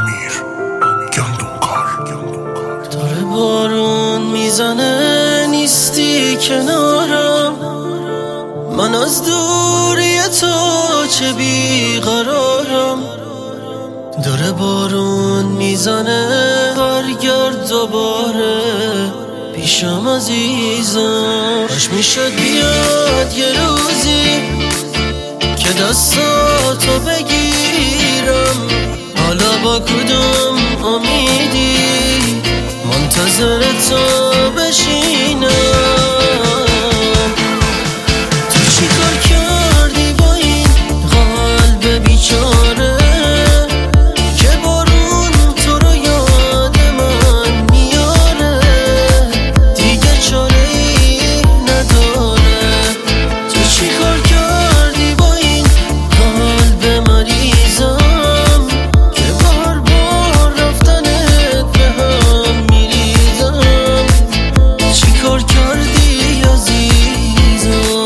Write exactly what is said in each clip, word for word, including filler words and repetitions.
امیر گندمکار. داره بارون میزنه نیستی کنارم، من از دوری تو چه بیقرارم. داره بارون میزنه برگرد دوباره پیشم عزیزم. کاش میشد بیاد یه روزی که دستاتو بگیرم، حالا با کدوم امیدی منتظر تو بشینم. تو چی کار کردی با این قلب بیچاره که بارون تو رو یاد من میاره، دیگه چاره ای نداره. تو چی کار کردی با این قلب مریضم که بار بار رفتنت به هم میریزم. چی کار کردی عزیزم؟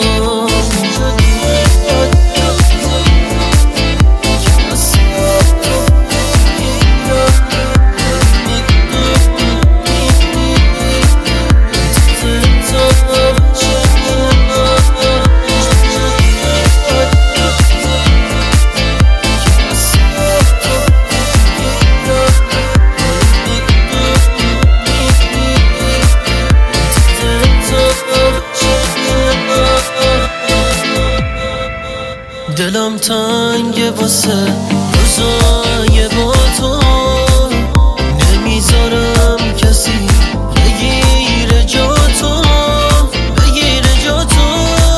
دلم تنگه واسه روزای با تو، نمیذارم کسی بگیره جا تو، بگیره جا تو.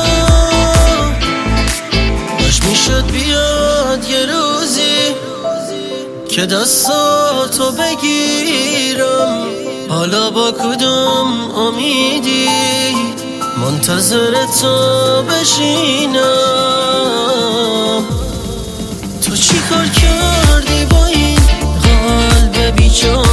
باش میشد بیاد یه روزی که دستاتو بگیرم، حالا با کدوم امیدی منتظر تو بشینم. تو چی کار کردی با این قلب بیچاره